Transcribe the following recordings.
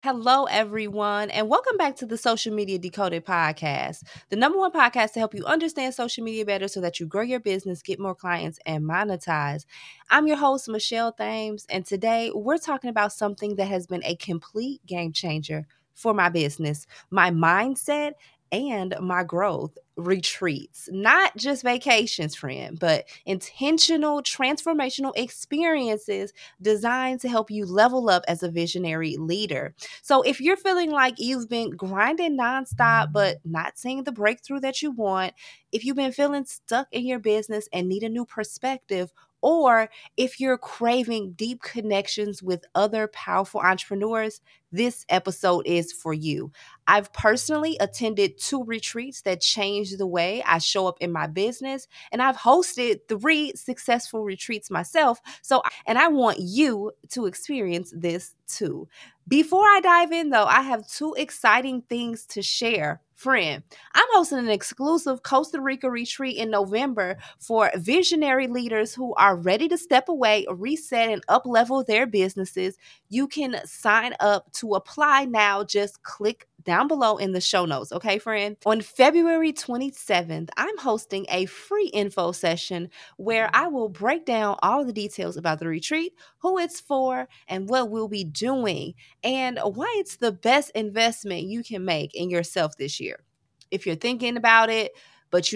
Hello, everyone, and welcome back to the Social Media Decoded podcast, the number one podcast to help you understand social media better so that you grow your business, get more clients, and monetize. I'm your host, Michelle Thames, and today we're talking about something that has been a complete game changer for my business, my mindset, and my growth. Retreats, not just vacations, friend, but intentional transformational experiences designed to help you level up as a visionary leader. So if you're feeling like you've been grinding nonstop, but not seeing the breakthrough that you want, if you've been feeling stuck in your business and need a new perspective, or if you're craving deep connections with other powerful entrepreneurs, this episode is for you. I've personally attended 2 retreats that changed the way I show up in my business, and I've hosted 3 successful retreats myself. And I want you to experience this too. Before I dive in, though, I have 2 exciting things to share. Friend, I'm hosting an exclusive Costa Rica retreat in November for visionary leaders who are ready to step away, reset, and up-level their businesses. You can sign up to apply now. Just click down below in the show notes, okay, friend? On February 27th, I'm hosting a free info session where I will break down all the details about the retreat, who it's for, and what we'll be doing, and why it's the best investment you can make in yourself this year. If you're thinking about it, but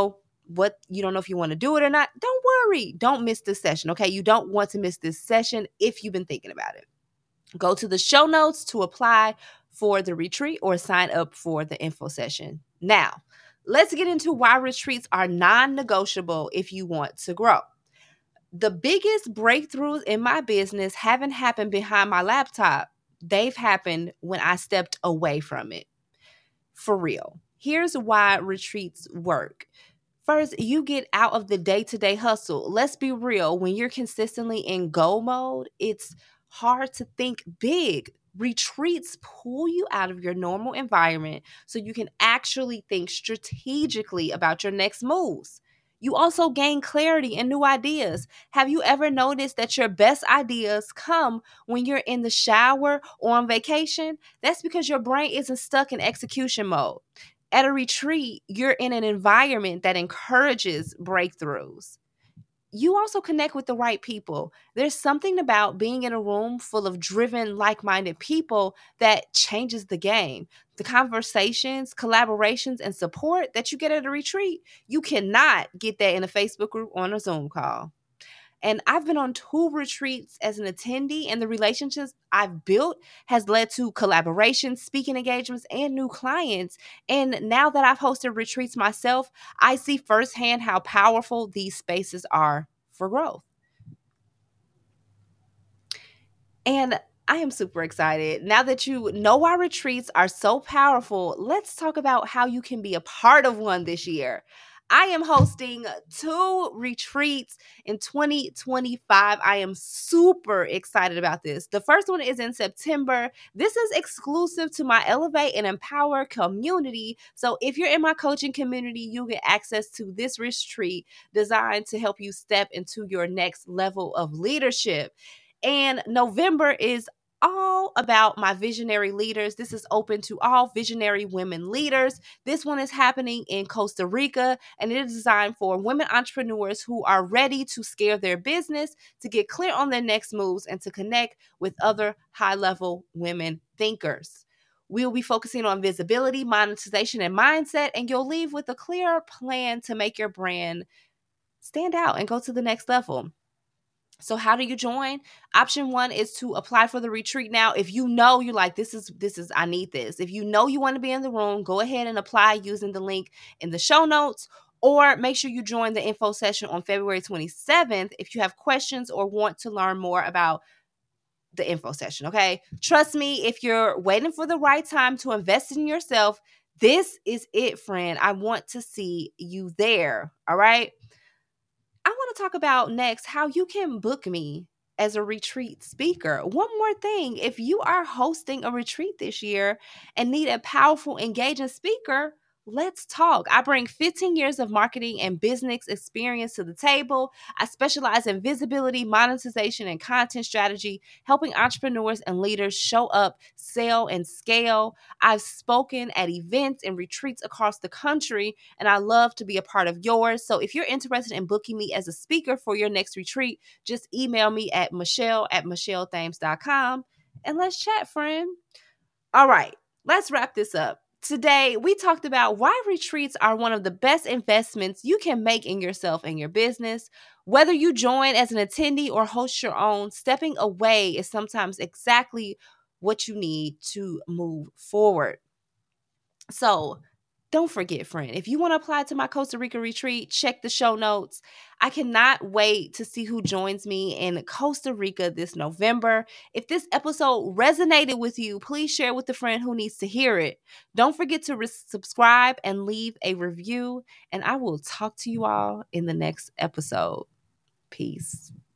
you don't know if you want to do it or not, don't worry. Don't miss this session, okay? You don't want to miss this session if you've been thinking about it. Go to the show notes to apply for the retreat or sign up for the info session. Now, let's get into why retreats are non-negotiable if you want to grow. The biggest breakthroughs in my business haven't happened behind my laptop. They've happened when I stepped away from it. For real. Here's why retreats work. First, you get out of the day-to-day hustle. Let's be real. When you're consistently in go mode, it's hard to think big. Retreats pull you out of your normal environment so you can actually think strategically about your next moves. You also gain clarity and new ideas. Have you ever noticed that your best ideas come when you're in the shower or on vacation? That's because your brain isn't stuck in execution mode. At a retreat, you're in an environment that encourages breakthroughs. You also connect with the right people. There's something about being in a room full of driven, like minded people that changes the game. The conversations, collaborations, and support that you get at a retreat, you cannot get that in a Facebook group or on a Zoom call. And I've been on 2 retreats as an attendee, and the relationships I've built has led to collaborations, speaking engagements, and new clients. And now that I've hosted retreats myself, I see firsthand how powerful these spaces are for growth. And I am super excited. Now that you know why retreats are so powerful, let's talk about how you can be a part of one this year. I am hosting 2 retreats in 2025. I am super excited about this. The first one is in September. This is exclusive to my Elevate and Empower community. So if you're in my coaching community, you get access to this retreat designed to help you step into your next level of leadership. And November is all about my visionary leaders. This is open to all visionary women leaders. This one is happening in Costa Rica, and it is designed for women entrepreneurs who are ready to scale their business, to get clear on their next moves, and to connect with other high-level women thinkers. We'll be focusing on visibility, monetization, and mindset, and you'll leave with a clear plan to make your brand stand out and go to the next level. So how do you join? Option 1 is to apply for the retreat now. If you know you're like, this is I need this. If you know you want to be in the room, go ahead and apply using the link in the show notes, or make sure you join the info session on February 27th if you have questions or want to learn more about the info session, okay? Trust me, if you're waiting for the right time to invest in yourself, this is it, friend. I want to see you there, all right? I want to talk about next how you can book me as a retreat speaker. One more thing, if you are hosting a retreat this year and need a powerful, engaging speaker, let's talk. I bring 15 years of marketing and business experience to the table. I specialize in visibility, monetization, and content strategy, helping entrepreneurs and leaders show up, sell, and scale. I've spoken at events and retreats across the country, and I love to be a part of yours. So if you're interested in booking me as a speaker for your next retreat, just email me at michelle@michellethames.com and let's chat, friend. All right, let's wrap this up. Today, we talked about why retreats are one of the best investments you can make in yourself and your business. Whether you join as an attendee or host your own, stepping away is sometimes exactly what you need to move forward. So, don't forget, friend, if you want to apply to my Costa Rica retreat, check the show notes. I cannot wait to see who joins me in Costa Rica this November. If this episode resonated with you, please share with a friend who needs to hear it. Don't forget to subscribe and leave a review, and I will talk to you all in the next episode. Peace.